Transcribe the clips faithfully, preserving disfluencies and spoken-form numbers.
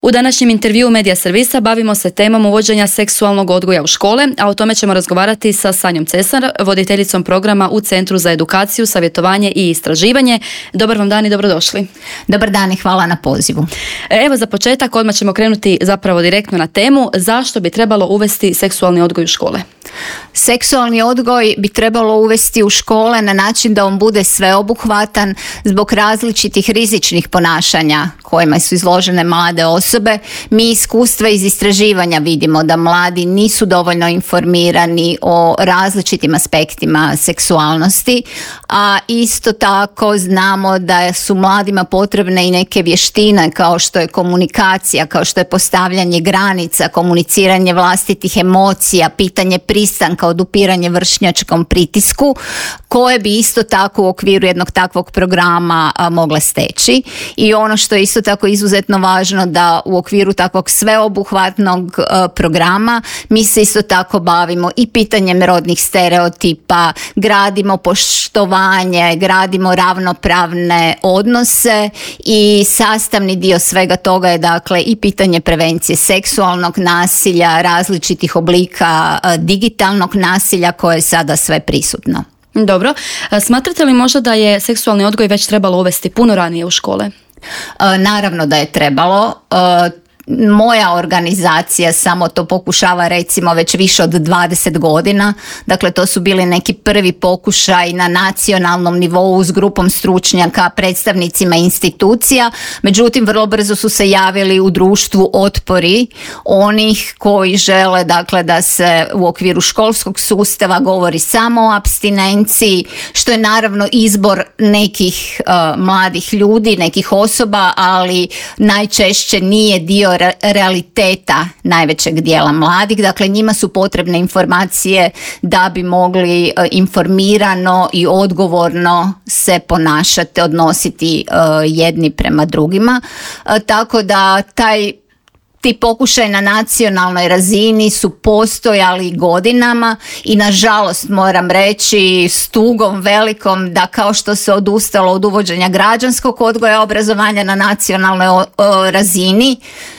U današnjem intervjuu Medija servisa bavimo se temom uvođenja seksualnog odgoja u škole, a o tome ćemo razgovarati sa Sanjom Cesar, voditeljicom programa u Centru za edukaciju, savjetovanje i istraživanje. Dobar vam dan i dobrodošli. Dobar dan i hvala na pozivu. Evo za početak odmah ćemo krenuti zapravo direktno na temu zašto bi trebalo uvesti seksualni odgoj u škole. Seksualni odgoj bi trebalo uvesti u škole na način da on bude sveobuhvatan zbog različitih rizičnih ponašanja kojima su izložene mlade osobe. Mi iskustva iz istraživanja vidimo da mladi nisu dovoljno informirani o različitim aspektima seksualnosti, a isto tako znamo da su mladima potrebne i neke vještine kao što je komunikacija, kao što je postavljanje granica, komuniciranje vlastitih emocija, pitanje pristanka, odupiranje vršnjačkom pritisku, koje bi isto tako u okviru jednog takvog programa a, mogle steći. I ono što je isto tako izuzetno važno da u okviru takvog sveobuhvatnog a, programa mi se isto tako bavimo i pitanjem rodnih stereotipa, gradimo poštovanje, gradimo ravnopravne odnose i sastavni dio svega toga je dakle i pitanje prevencije seksualnog nasilja, različitih oblika a, digitalnog nasilja koje je sada sve prisutno. Dobro. Smatrate li možda da je seksualni odgoj već trebalo uvesti puno ranije u škole? E, naravno da je trebalo. E, Moja organizacija samo to pokušava recimo već više od dvadeset godina. Dakle, to su bili neki prvi pokušaj na nacionalnom nivou s grupom stručnjaka, predstavnicima institucija. Međutim, vrlo brzo su se javili u društvu otpori onih koji žele dakle, da se u okviru školskog sustava govori samo o apstinenciji, što je naravno izbor nekih uh, mladih ljudi, nekih osoba, ali najčešće nije dio realiteta najvećeg dijela mladih. Dakle, njima su potrebne informacije da bi mogli informirano i odgovorno se ponašati, odnositi jedni prema drugima. Tako da taj Ti pokušaj na nacionalnoj razini su postojali godinama i nažalost moram reći s tugom velikom da kao što se odustalo od uvođenja građanskog odgoja i obrazovanja na nacionalnoj o, o, razini,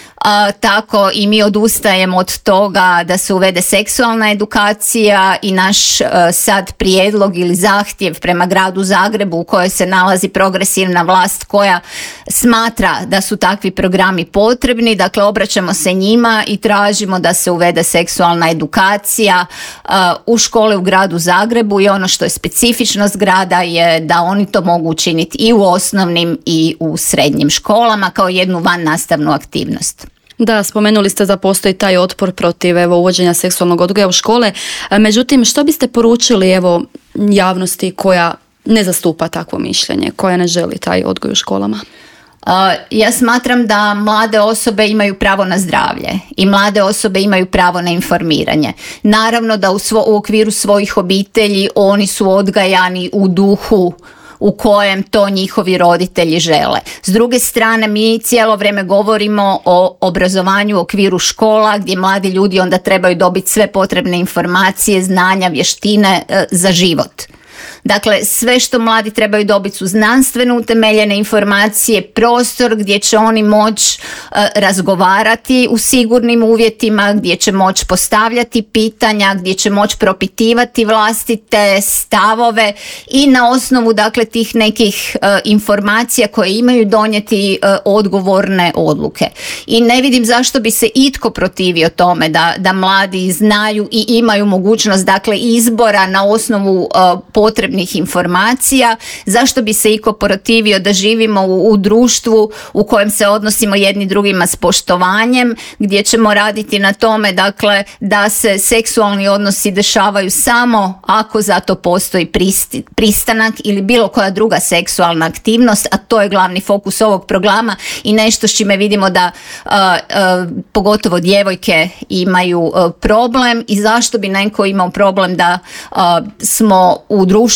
A, tako i mi odustajemo od toga da se uvede seksualna edukacija i naš a, sad prijedlog ili zahtjev prema gradu Zagrebu u kojoj se nalazi progresivna vlast koja smatra da su takvi programi potrebni. Dakle, obraćamo se njima i tražimo da se uvede seksualna edukacija a, u škole u gradu Zagrebu i ono što je specifičnost grada je da oni to mogu učiniti i u osnovnim i u srednjim školama kao jednu van nastavnu aktivnost. Da, spomenuli ste da postoji taj otpor protiv evo, uvođenja seksualnog odgoja u škole. Međutim, što biste poručili evo, javnosti koja ne zastupa takvo mišljenje, koja ne želi taj odgoj u školama? Uh, ja smatram da mlade osobe imaju pravo na zdravlje i mlade osobe imaju pravo na informiranje. Naravno da u, svo, u okviru svojih obitelji oni su odgajani u duhu u kojem to njihovi roditelji žele. S druge strane, mi cijelo vrijeme govorimo o obrazovanju u okviru škola gdje mladi ljudi onda trebaju dobiti sve potrebne informacije, znanja, vještine e, za život. Dakle, sve što mladi trebaju dobiti su znanstveno utemeljene informacije, prostor gdje će oni moći e, razgovarati u sigurnim uvjetima, gdje će moći postavljati pitanja, gdje će moći propitivati vlastite stavove i na osnovu dakle tih nekih e, informacija koje imaju donijeti e, odgovorne odluke. I ne vidim zašto bi se itko protivio tome da, da mladi znaju i imaju mogućnost dakle izbora na osnovu e, potrebnih informacija, zašto bi se iko protivio da živimo u, u društvu u kojem se odnosimo jedni drugima s poštovanjem, gdje ćemo raditi na tome dakle da se seksualni odnosi dešavaju samo ako za to postoji pristi, pristanak ili bilo koja druga seksualna aktivnost, a to je glavni fokus ovog programa i nešto s čime vidimo da uh, uh, pogotovo djevojke imaju uh, problem i zašto bi neko imao problem da uh, smo u društvu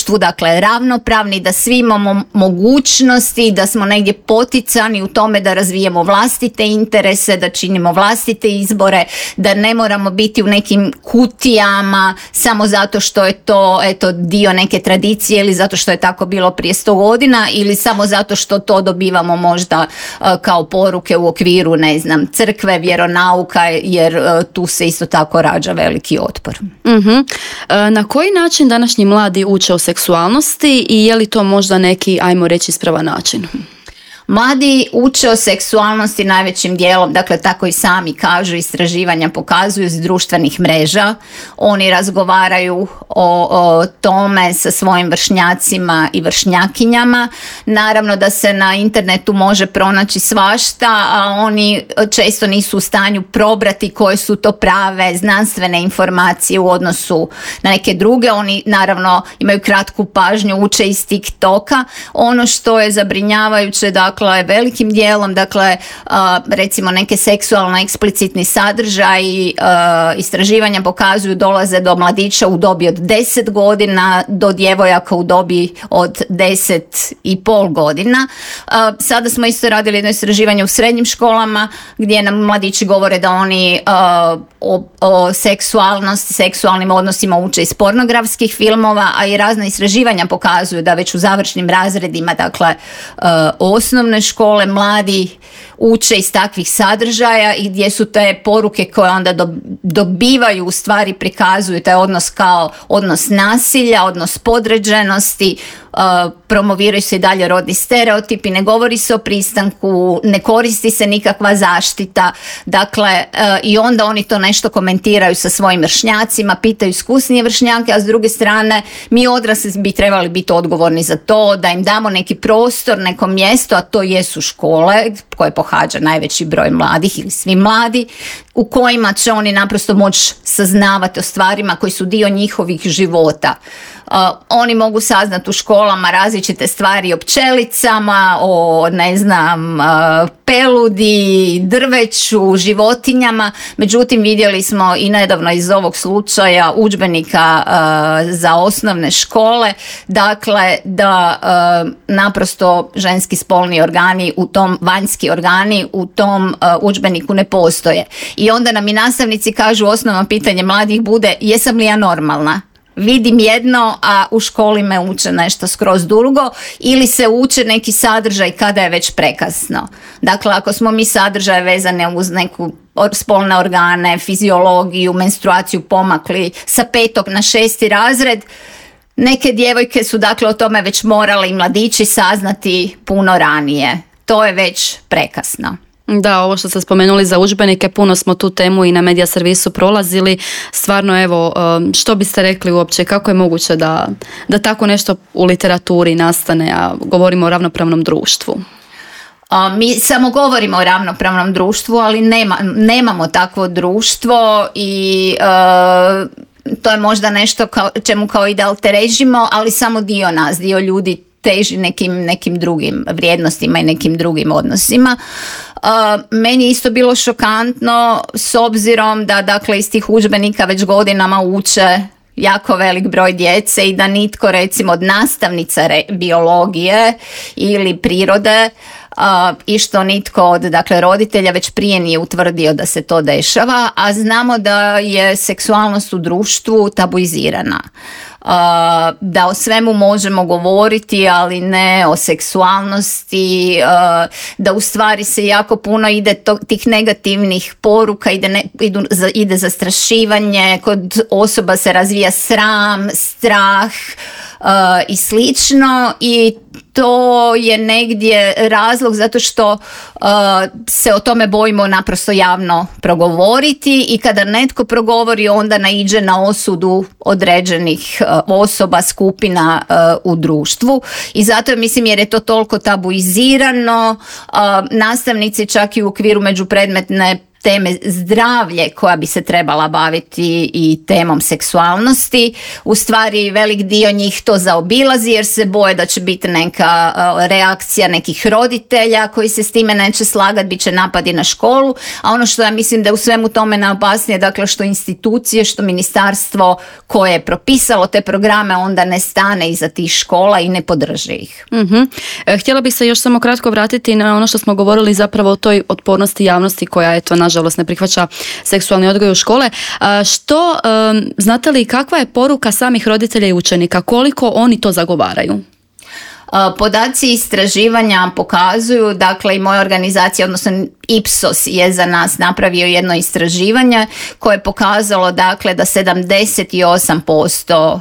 društvu, dakle ravnopravni, da svi imamo mogućnosti, da smo negdje poticani u tome da razvijemo vlastite interese, da činimo vlastite izbore, da ne moramo biti u nekim kutijama samo zato što je to eto dio neke tradicije ili zato što je tako bilo prije sto godina ili samo zato što to dobivamo možda uh, kao poruke u okviru, ne znam, crkve, vjeronauka, jer uh, tu se isto tako rađa veliki otpor. Uh-huh. E, na koji način današnji mladi uče o seksualnosti i je li to možda neki, ajmo reći, ispravan način? Mladi uče o seksualnosti najvećim dijelom, dakle tako i sami kažu, istraživanja pokazuju, iz društvenih mreža. Oni razgovaraju o, o tome sa svojim vršnjacima i vršnjakinjama. Naravno da se na internetu može pronaći svašta, a oni često nisu u stanju probrati koje su to prave znanstvene informacije u odnosu na neke druge. Oni naravno imaju kratku pažnju, uče iz TikToka. Ono što je zabrinjavajuće, dakle, Dakle, velikim dijelom, dakle, recimo neke seksualno eksplicitni sadržaji, istraživanja pokazuju dolaze do mladića u dobi od deset godina, do djevojaka u dobi od deset i pol godina. Sada smo isto radili jedno istraživanje u srednjim školama gdje nam mladići govore da oni o, o seksualnosti, seksualnim odnosima uče iz pornografskih filmova, a i razna istraživanja pokazuju da već u završnim razredima, dakle, osnovne škole mladi uče iz takvih sadržaja i gdje su te poruke koje onda dobivaju, u stvari prikazuju taj odnos kao odnos nasilja, odnos podređenosti, uh, promoviraju se i dalje rodni stereotipi, ne govori se o pristanku, ne koristi se nikakva zaštita, dakle uh, i onda oni to nešto komentiraju sa svojim vršnjacima, pitaju iskusnije vršnjake, a s druge strane mi odrasli bi trebali biti odgovorni za to, da im damo neki prostor, neko mjesto, a to jesu škole koje pohađa najveći broj mladih ili svi mladi, u kojima će oni naprosto moći saznavati o stvarima koji su dio njihovih života. Uh, oni mogu saznati u školama različite stvari o pčelicama, o ne znam, uh, peludi, drveću, životinjama, međutim vidjeli smo i nedavno iz ovog slučaja udžbenika uh, za osnovne škole, dakle da uh, naprosto ženski spolni organi u tom, vanjski organi u tom uh, udžbeniku ne postoje. I onda nam i nastavnici kažu, osnovno pitanje mladih bude, jesam li ja normalna? Vidim jedno, a u školi me uče nešto skroz drugo, ili se uče neki sadržaj kada je već prekasno. Dakle, ako smo mi sadržaje vezane uz neku spolne organe, fiziologiju, menstruaciju pomakli sa petog na šesti razred, neke djevojke su dakle o tome već morale i mladići saznati puno ranije. To je već prekasno. Da, ovo što ste spomenuli za udžbenike, puno smo tu temu i na Medija servisu prolazili. Stvarno, evo, što biste rekli uopće, kako je moguće da, da tako nešto u literaturi nastane, a govorimo o ravnopravnom društvu? A, mi samo govorimo o ravnopravnom društvu, ali nema, nemamo takvo društvo i uh, to je možda nešto kao, čemu kao ideal težimo, ali samo dio nas, dio ljudi teži nekim, nekim drugim vrijednostima i nekim drugim odnosima. Uh, meni je isto bilo šokantno s obzirom da dakle iz tih udžbenika već godinama uče jako velik broj djece i da nitko recimo od nastavnica re- biologije ili prirode uh, i što nitko od dakle roditelja već prije nije utvrdio da se to dešava, a znamo da je seksualnost u društvu tabuizirana. Uh, da o svemu možemo govoriti, ali ne o seksualnosti, uh, da u stvari se jako puno ide to, tih negativnih poruka, ide, ne, idu, za, ide zastrašivanje, kod osoba se razvija sram, strah uh, i slično, i to je negdje razlog zato što uh, se o tome bojimo naprosto javno progovoriti, i kada netko progovori onda naiđe na osudu određenih uh, osoba, skupina uh, u društvu, i zato mislim jer je to toliko tabuizirano, uh, nastavnici čak i u okviru međupredmetne teme zdravlje koja bi se trebala baviti i temom seksualnosti. U stvari velik dio njih to zaobilazi jer se boje da će biti neka reakcija nekih roditelja koji se s time neće slagati, bit će napadi na školu, a ono što ja mislim da je u svemu tome najopasnije, dakle što institucije, što ministarstvo koje je propisalo te programe onda ne stane iza tih škola i ne podrži ih. Mm-hmm. Htjela bih se još samo kratko vratiti na ono što smo govorili zapravo o toj otpornosti javnosti koja eto nažalost ne prihvaća seksualni odgoj u škole. Što, um, znate li kakva je poruka samih roditelja i učenika, koliko oni to zagovaraju? Podaci istraživanja pokazuju, dakle i moja organizacija, odnosno Ipsos je za nas napravio jedno istraživanje koje je pokazalo dakle da sedamdeset osam posto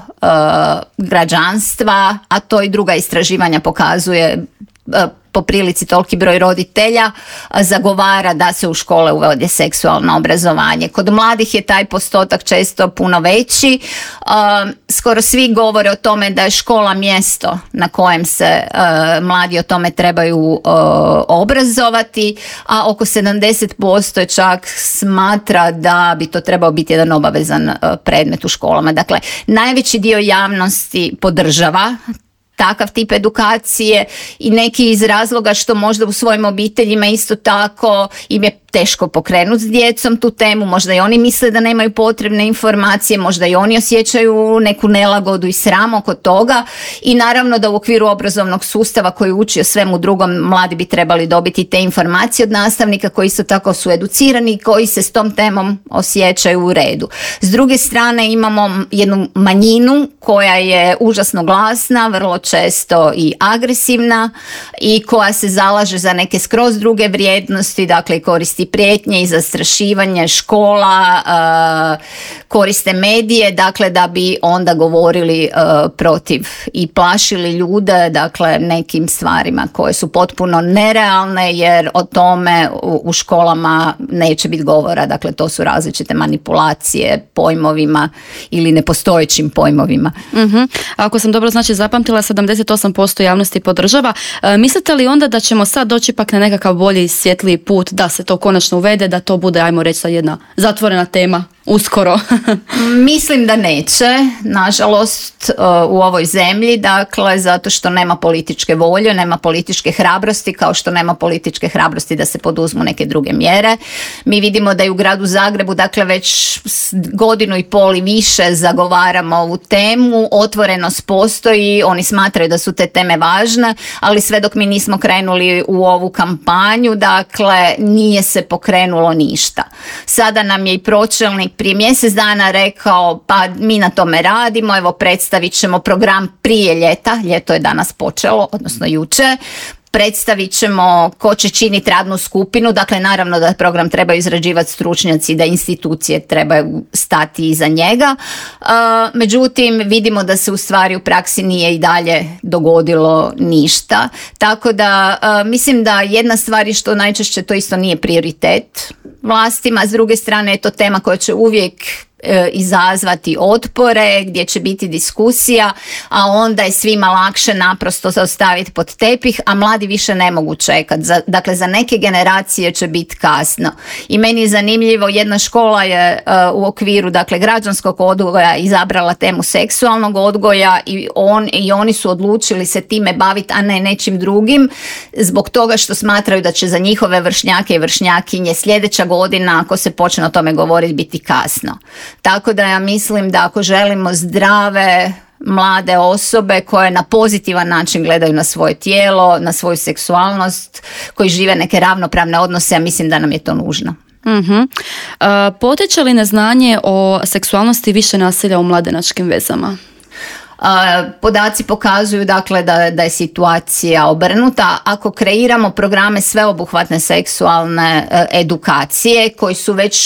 građanstva, a to i druga istraživanja pokazuje po prilici toliki broj roditelja, zagovara da se u škole uvede seksualno obrazovanje. Kod mladih je taj postotak često puno veći. Skoro svi govore o tome da je škola mjesto na kojem se mladi o tome trebaju obrazovati, a oko sedamdeset posto čak smatra da bi to trebao biti jedan obavezan predmet u školama. Dakle, najveći dio javnosti podržava takav tip edukacije i neki iz razloga što možda u svojim obiteljima isto tako im je teško pokrenuti s djecom tu temu, možda i oni misle da nemaju potrebne informacije, možda i oni osjećaju neku nelagodu i sram oko toga i naravno da u okviru obrazovnog sustava koji uči o svemu drugom mladi bi trebali dobiti te informacije od nastavnika koji isto tako su educirani i koji se s tom temom osjećaju u redu. S druge strane imamo jednu manjinu koja je užasno glasna, vrlo često i agresivna i koja se zalaže za neke skroz druge vrijednosti, dakle koristi prijetnje i zastrašivanje škola, koriste medije, dakle da bi onda govorili protiv i plašili ljude, dakle nekim stvarima koje su potpuno nerealne jer o tome u školama neće biti govora, dakle to su različite manipulacije pojmovima ili nepostojećim pojmovima. Uh-huh. Ako sam dobro znači zapamtila, sedamdeset osam posto javnosti podržava. E, mislite li onda da ćemo sad doći pak na nekakav bolji, svjetliji put da se to konačno uvede, da to bude, ajmo reći, jedna zatvorena tema uskoro? Mislim da neće, nažalost, u ovoj zemlji, dakle, zato što nema političke volje, nema političke hrabrosti, kao što nema političke hrabrosti da se poduzmu neke druge mjere. Mi vidimo da i u gradu Zagrebu, dakle, već godinu i pol i više zagovaramo ovu temu, otvorenost postoji, oni smatraju da su te teme važne, ali sve dok mi nismo krenuli u ovu kampanju, dakle, nije se pokrenulo ništa. Sada nam je i pročelnik prije mjesec dana rekao pa mi na tome radimo, evo predstavit ćemo program prije ljeta, ljeto je danas počelo, odnosno jučer, predstavit ćemo ko će činiti radnu skupinu, dakle naravno da program treba izrađivati stručnjaci, da institucije trebaju stati iza njega, uh, međutim vidimo da se u stvari u praksi nije i dalje dogodilo ništa, tako da uh, mislim da jedna stvar je što najčešće to isto nije prioritet vlastima, s druge strane je to tema koja će uvijek izazvati otpore, gdje će biti diskusija, a onda je svima lakše naprosto ostaviti pod tepih, a mladi više ne mogu čekati. Dakle, za neke generacije će biti kasno. I meni je zanimljivo, jedna škola je uh, u okviru dakle, građanskog odgoja izabrala temu seksualnog odgoja i, on, i oni su odlučili se time baviti, a ne nečim drugim, zbog toga što smatraju da će za njihove vršnjake i vršnjakinje sljedeća godina, ako se počne o tome govoriti, biti kasno. Tako da ja mislim da ako želimo zdrave mlade osobe koje na pozitivan način gledaju na svoje tijelo, na svoju seksualnost, koji žive neke ravnopravne odnose, ja mislim da nam je to nužno. Uh-huh. Uh, potiče li neznanje o seksualnosti više nasilja u mladenačkim vezama? Uh, podaci pokazuju dakle da, da je situacija obrnuta. Ako kreiramo programe sveobuhvatne seksualne uh, edukacije koji su već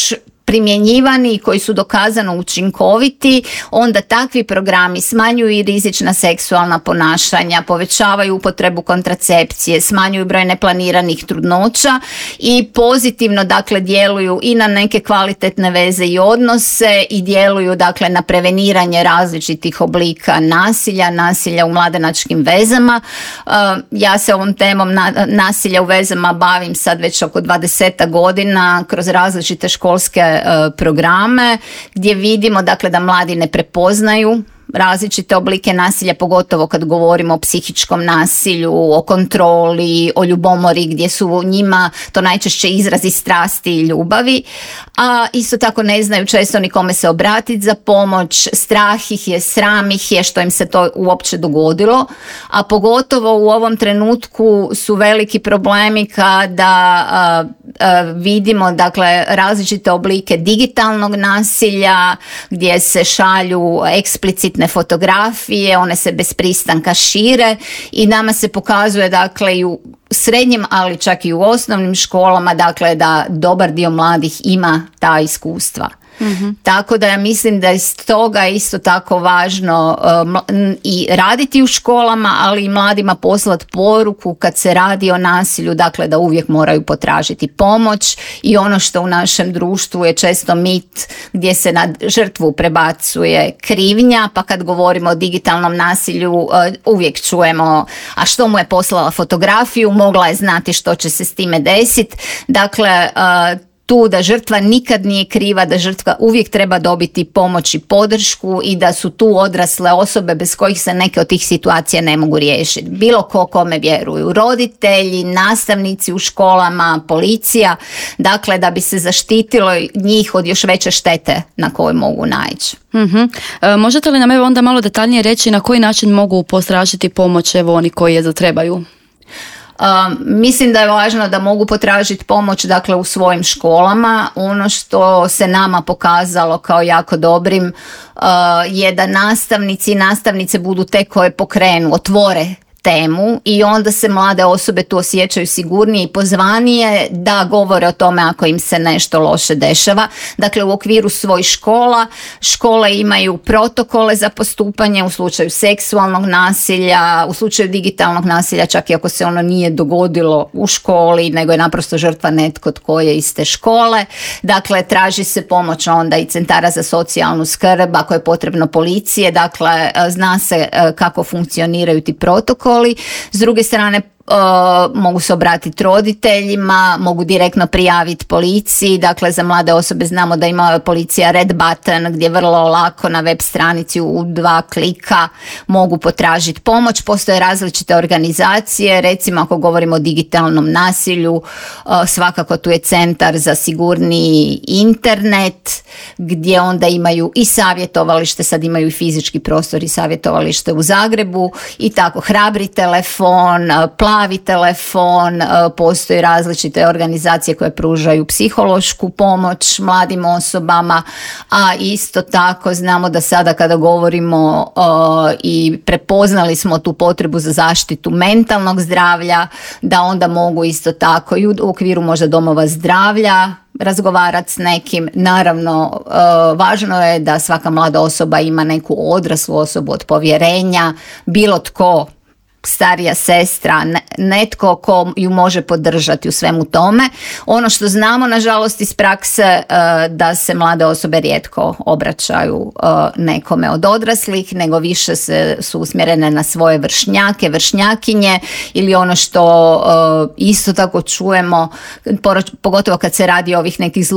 primjenjivani i koji su dokazano učinkoviti, onda takvi programi smanjuju i rizična seksualna ponašanja, povećavaju upotrebu kontracepcije, smanjuju broj neplaniranih trudnoća i pozitivno dakle djeluju i na neke kvalitetne veze i odnose i djeluju dakle na preveniranje različitih oblika nasilja, nasilja u mladenačkim vezama. Uh, ja se ovom temom na, nasilja u vezama bavim sad već oko dvadeset godina kroz različite školske uh, programe gdje vidimo dakle da mladi ne prepoznaju različite oblike nasilja, pogotovo kad govorimo o psihičkom nasilju, o kontroli, o ljubomori gdje su njima to najčešće izrazi strasti i ljubavi, a isto tako ne znaju često ni kome se obratiti za pomoć, strah ih je, sram ih je što im se to uopće dogodilo, a pogotovo u ovom trenutku su veliki problemi kada a, a, vidimo dakle različite oblike digitalnog nasilja gdje se šalju eksplicitne fotografije, one se bez pristanka šire i nama se pokazuje dakle i u srednjim, ali čak i u osnovnim školama dakle da dobar dio mladih ima ta iskustva. Mm-hmm. Tako da ja mislim da je stoga isto tako važno um, i raditi u školama, ali i mladima poslati poruku kad se radi o nasilju, dakle da uvijek moraju potražiti pomoć i ono što u našem društvu je često mit gdje se na žrtvu prebacuje krivnja, pa kad govorimo o digitalnom nasilju uh, uvijek čujemo a što mu je poslala fotografiju, mogla je znati što će se s time desiti. Dakle, uh, tu da žrtva nikad nije kriva, da žrtva uvijek treba dobiti pomoć i podršku i da su tu odrasle osobe bez kojih se neke od tih situacija ne mogu riješiti. Bilo ko kome vjeruju, roditelji, nastavnici u školama, policija, dakle da bi se zaštitilo njih od još veće štete na koju mogu naići. Mm-hmm. E, možete li nam evo onda malo detaljnije reći na koji način mogu potražiti pomoć evo oni koji je zatrebaju? Uh, mislim da je važno da mogu potražiti pomoć dakle u svojim školama. Ono što se nama pokazalo kao jako dobrim uh, je da nastavnici i nastavnice budu te koje pokrenu, otvore temu i onda se mlade osobe tu osjećaju sigurnije i pozvanije da govore o tome ako im se nešto loše dešava. Dakle, u okviru svojih škola, škole imaju protokole za postupanje u slučaju seksualnog nasilja, u slučaju digitalnog nasilja, čak i ako se ono nije dogodilo u školi, nego je naprosto žrtva netko tko je iz te škole. Dakle, traži se pomoć onda i centara za socijalnu skrb, ako je potrebno policije, dakle, zna se kako funkcioniraju ti protokoli. S druge strane, Uh, mogu se obratiti roditeljima, mogu direktno prijaviti policiji, dakle za mlade osobe znamo da ima policija red button gdje vrlo lako na web stranici u dva klika mogu potražiti pomoć. Postoje različite organizacije, recimo ako govorimo o digitalnom nasilju, uh, svakako tu je Centar za sigurniji internet gdje onda imaju i savjetovalište, sad imaju i fizički prostor i savjetovalište u Zagrebu i tako Hrabri telefon, Plavi telefon, postoji različite organizacije koje pružaju psihološku pomoć mladim osobama, a isto tako znamo da sada kada govorimo uh, i prepoznali smo tu potrebu za zaštitu mentalnog zdravlja, da onda mogu isto tako i u okviru možda domova zdravlja razgovarati s nekim. Naravno, uh, važno je da svaka mlada osoba ima neku odraslu osobu od povjerenja, bilo tko, starija sestra, netko ko ju može podržati u svemu tome. Ono što znamo, nažalost, iz prakse, da se mlade osobe rijetko obraćaju nekome od odraslih, nego više se, su usmjerene na svoje vršnjake, vršnjakinje ili ono što isto tako čujemo, pogotovo kad se radi o ovih nekih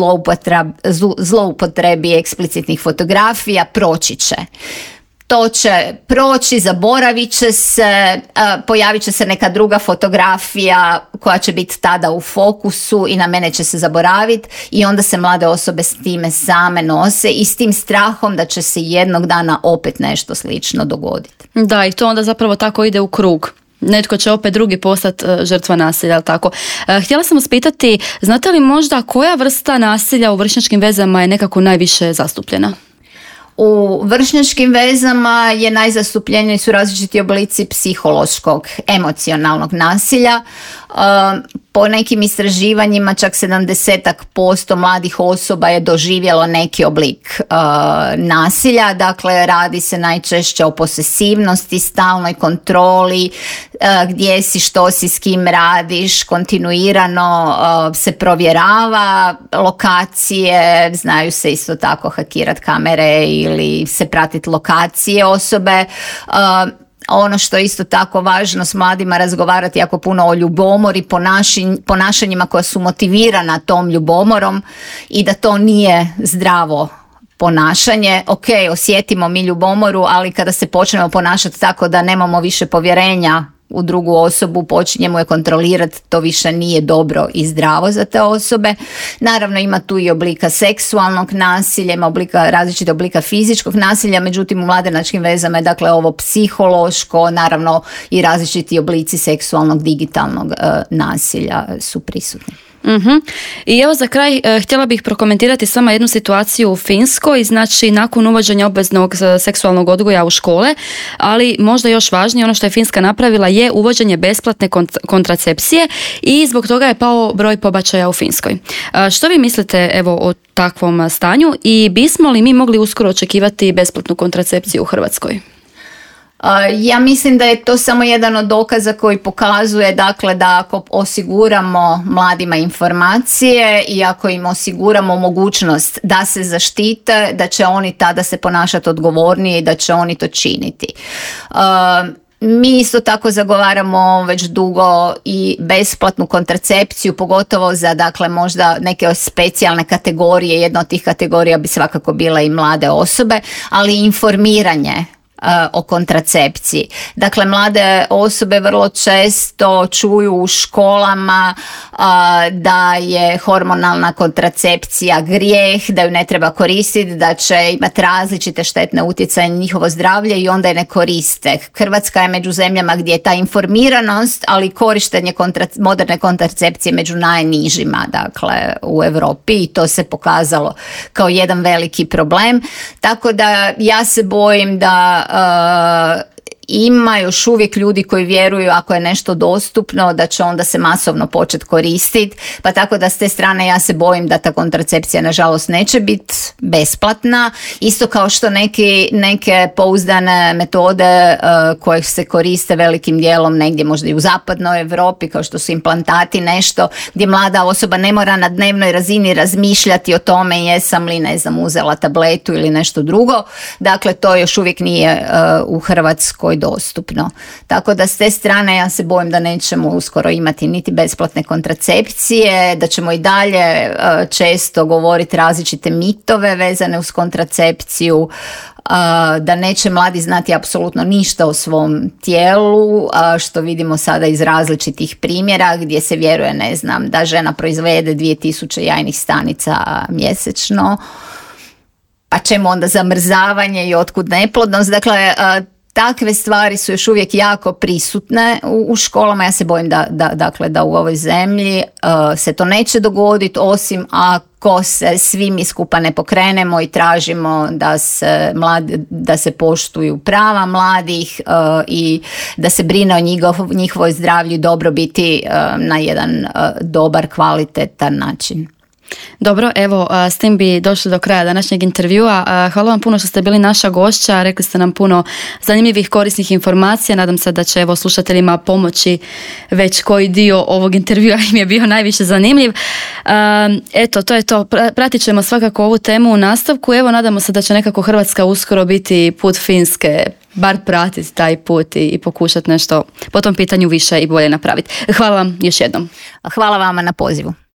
zloupotrebi eksplicitnih fotografija, proći će. To će proći, zaboravit će se, pojavit će se neka druga fotografija koja će biti tada u fokusu i na mene će se zaboraviti i onda se mlade osobe s time same nose i s tim strahom da će se jednog dana opet nešto slično dogoditi. Da, i to onda zapravo tako ide u krug. Netko će opet drugi postati žrtva nasilja, ali tako. Htjela sam vas pitati, znate li možda koja vrsta nasilja u vršnjačkim vezama je nekako najviše zastupljena? U vršnjačkim vezama je najzastupljeniji su različiti oblici psihološkog, emocionalnog nasilja. Po nekim istraživanjima čak sedamdeset posto mladih osoba je doživjelo neki oblik uh, nasilja, dakle radi se najčešće o posesivnosti, stalnoj kontroli, uh, gdje si, što si, s kim radiš, kontinuirano uh, se provjerava lokacije, znaju se isto tako hakirat kamere ili se pratiti lokacije osobe. Uh, Ono što je isto tako važno s mladima razgovarati jako puno o ljubomori, ponašanjima koja su motivirana tom ljubomorom i da to nije zdravo ponašanje. Ok, osjetimo mi ljubomoru, ali kada se počnemo ponašati tako da nemamo više povjerenja u drugu osobu, počinjemo je kontrolirati, to više nije dobro i zdravo za te osobe. Naravno ima tu i oblika seksualnog nasilja, ima oblika, različite oblika fizičkog nasilja, međutim u mladenačkim vezama je dakle ovo psihološko, naravno i različiti oblici seksualnog digitalnog uh, nasilja su prisutni. Uh-huh. I evo za kraj eh, htjela bih prokomentirati samo jednu situaciju u Finskoj, znači nakon uvođenja obveznog seksualnog odgoja u škole, ali možda još važnije ono što je Finska napravila je uvođenje besplatne kont- kontracepcije i zbog toga je pao broj pobačaja u Finskoj. Eh, što vi mislite evo o takvom stanju i bismo li mi mogli uskoro očekivati besplatnu kontracepciju u Hrvatskoj? Ja mislim da je to samo jedan od dokaza koji pokazuje dakle da ako osiguramo mladima informacije i ako im osiguramo mogućnost da se zaštite, da će oni tada se ponašati odgovornije i da će oni to činiti. Mi isto tako zagovaramo već dugo i besplatnu kontracepciju, pogotovo za dakle možda neke specijalne kategorije. Jedna od tih kategorija bi svakako bila i mlade osobe, ali informiranje o kontracepciji. Dakle, mlade osobe vrlo često čuju u školama a, da je hormonalna kontracepcija grijeh, da ju ne treba koristiti, da će imati različite štetne utjecaje na njihovo zdravlje i onda je ne koriste. Hrvatska je među zemljama gdje je ta informiranost, ali korištenje kontra, moderne kontracepcije među najnižima, dakle, u Europi i to se pokazalo kao jedan veliki problem. Tako da ja se bojim da Uh, ima još uvijek ljudi koji vjeruju ako je nešto dostupno da će onda se masovno početi koristiti, pa tako da s te strane ja se bojim da ta kontracepcija nažalost neće biti besplatna, isto kao što neki, neke pouzdane metode uh, koje se koriste velikim dijelom negdje možda i u zapadnoj Europi kao što su implantati, nešto gdje mlada osoba ne mora na dnevnoj razini razmišljati o tome jesam li ne znam uzela tabletu ili nešto drugo, dakle to još uvijek nije uh, u Hrvatskoj dostupno. Tako da s te strane ja se bojim da nećemo uskoro imati niti besplatne kontracepcije, da ćemo i dalje uh, često govoriti različite mitove vezane uz kontracepciju, uh, da neće mladi znati apsolutno ništa o svom tijelu, uh, što vidimo sada iz različitih primjera gdje se vjeruje, ne znam, da žena proizvede dvije tisuće jajnih stanica mjesečno, pa čemu onda zamrzavanje i otkud neplodnost. Dakle, uh, takve stvari su još uvijek jako prisutne u, u školama. Ja se bojim da, da, dakle, da u ovoj zemlji uh, se to neće dogoditi, osim ako se svi mi skupa ne pokrenemo i tražimo da se, mladi, da se poštuju prava mladih uh, i da se brine o njihov, njihovoj zdravlju i dobrobiti uh, na jedan uh, dobar, kvalitetan način. Dobro, evo s tim bi došli do kraja današnjeg intervjua. Hvala vam puno što ste bili naša gošća, rekli ste nam puno zanimljivih korisnih informacija. Nadam se da će evo slušateljima pomoći već koji dio ovog intervjua im je bio najviše zanimljiv. Eto, to je to. Pratit ćemo svakako ovu temu u nastavku. Evo, nadamo se da će nekako Hrvatska uskoro biti put Finske, bar pratiti taj put i, i pokušati nešto po tom pitanju više i bolje napraviti. Hvala vam još jednom. Hvala vama na pozivu.